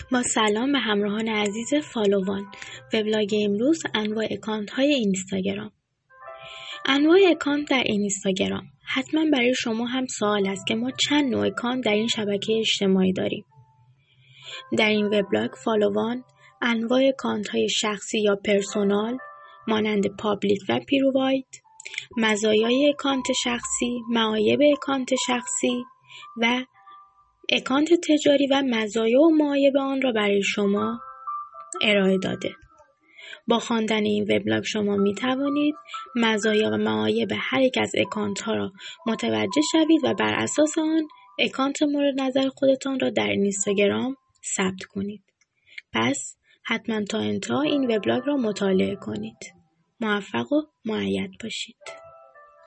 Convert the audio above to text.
با سلام به همراهان عزیز فالووان. وبلاگ امروز انواع اکانت های اینستاگرام. انواع اکانت در اینستاگرام. حتما برای شما هم سوال است که ما چند نوع اکانت در این شبکه اجتماعی داریم. در این وبلاگ فالووان انواع اکانت های شخصی یا پرسونال مانند پابلیک و پروواید، مزایای اکانت شخصی، معایب اکانت شخصی و اکانت تجاری و مزایا و معایب آن را برای شما ارائه داده. با خواندن این وبلاگ شما می توانید مزایا و معایب هر یک از اکانت ها را متوجه شوید و بر اساس آن اکانت مورد نظر خودتان را در اینستاگرام ثبت کنید. پس حتما تا انتها این وبلاگ را مطالعه کنید. موفق و مؤید باشید.